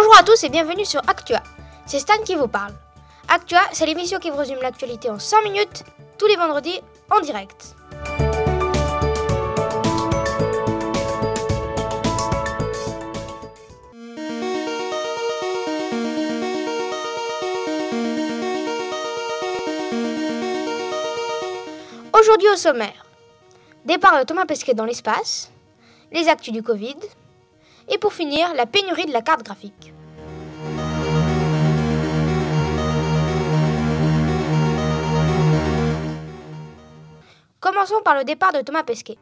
Bonjour à tous et bienvenue sur Actua. C'est Stan qui vous parle. Actua, c'est l'émission qui vous résume l'actualité en 5 minutes, tous les vendredis en direct. Aujourd'hui au sommaire, départ de Thomas Pesquet dans l'espace, les actus du Covid, et pour finir, la pénurie de la carte graphique. Commençons par le départ de Thomas Pesquet.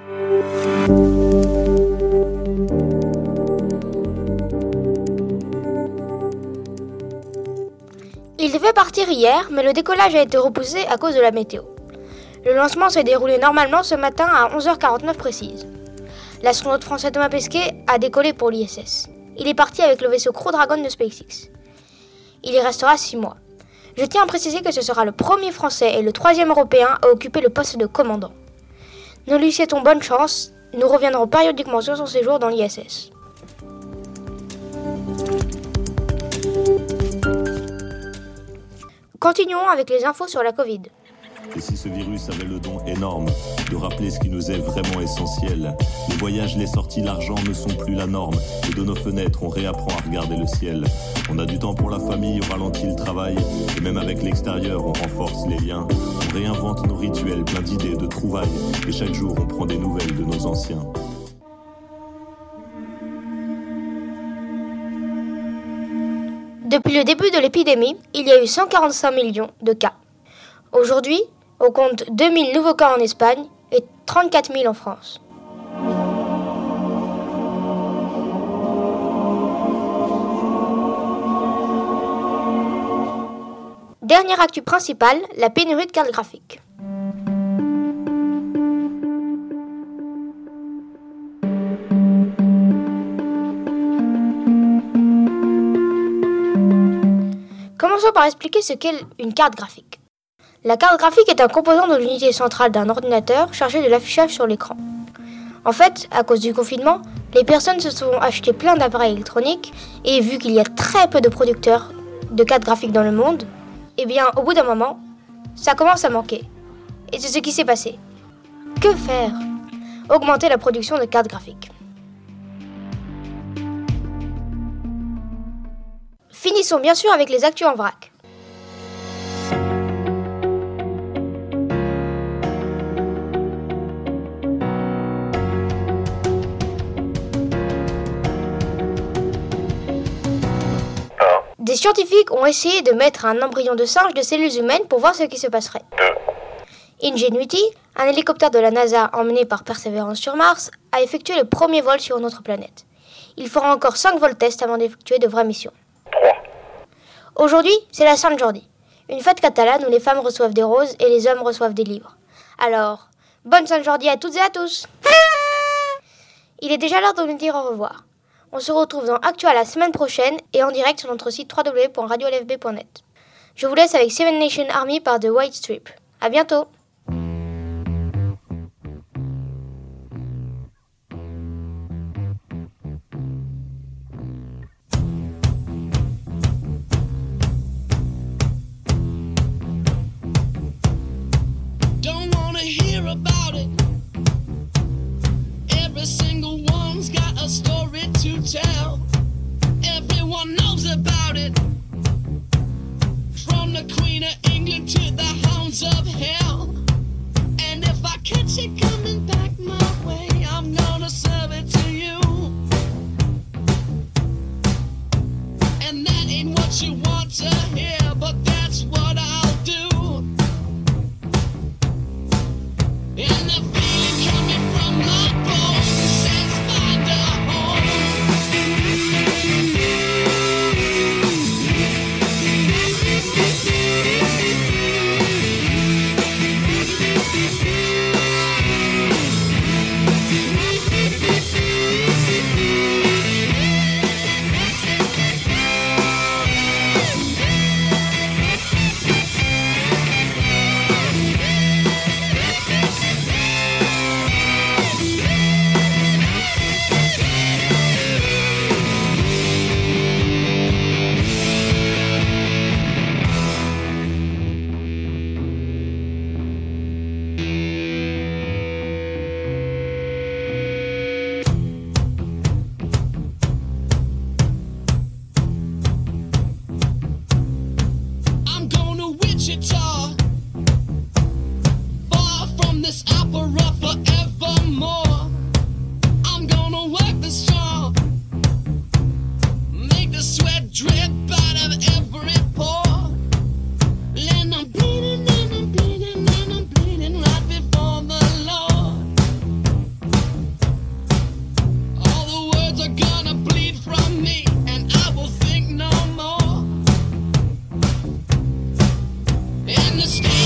Il devait partir hier, mais le décollage a été repoussé à cause de la météo. Le lancement s'est déroulé normalement ce matin à 11h49 précise. L'astronaute français Thomas Pesquet a décollé pour l'ISS. Il est parti avec le vaisseau Crew Dragon de SpaceX. Il y restera 6 mois. Je tiens à préciser que ce sera le premier Français et le 3e Européen à occuper le poste de commandant. Nous lui souhaitons bonne chance. Nous reviendrons périodiquement sur son séjour dans l'ISS. Continuons avec les infos sur la Covid. Et si ce virus avait le don énorme de rappeler ce qui nous est vraiment essentiel, les voyages, les sorties, l'argent ne sont plus la norme. Et de nos fenêtres, on réapprend à regarder le ciel. On a du temps pour la famille, on ralentit le travail. Et même avec l'extérieur, on renforce les liens. On réinvente nos rituels, plein d'idées, de trouvailles. Et chaque jour, on prend des nouvelles de nos anciens. Depuis le début de l'épidémie, il y a eu 145 millions de cas. Aujourd'hui, on compte 2000 nouveaux cas en Espagne et 34 000 en France. Dernière actu principale, la pénurie de cartes graphiques. Commençons par expliquer ce qu'est une carte graphique. La carte graphique est un composant de l'unité centrale d'un ordinateur chargé de l'affichage sur l'écran. En fait, à cause du confinement, les personnes se sont achetées plein d'appareils électroniques et vu qu'il y a très peu de producteurs de cartes graphiques dans le monde, eh bien, au bout d'un moment, ça commence à manquer. Et c'est ce qui s'est passé. Que faire ? Augmenter la production de cartes graphiques. Finissons bien sûr avec les actus en vrac. Des scientifiques ont essayé de mettre un embryon de singe de cellules humaines pour voir ce qui se passerait. Ingenuity, un hélicoptère de la NASA emmené par Perseverance sur Mars, a effectué le premier vol sur notre planète. Il fera encore 5 vols tests avant d'effectuer de vraies missions. Aujourd'hui, c'est la Sainte Jordi, une fête catalane où les femmes reçoivent des roses et les hommes reçoivent des livres. Alors, bonne Sainte Jordi à toutes et à tous. Il est déjà l'heure de nous dire au revoir. On se retrouve dans Actua la semaine prochaine et en direct sur notre site www.radiolfb.net. Je vous laisse avec Seven Nation Army par The White Strip. À bientôt. Don't wanna hear about it. Every single one's got a story to tell. Everyone knows about it. From the Queen of England to the hounds of hell. And if I catch it coming back my way, I'm gonna serve it to you. And that ain't what you want to hear, but that's what I'll do. And the feeling coming from my bones says find a home. understand.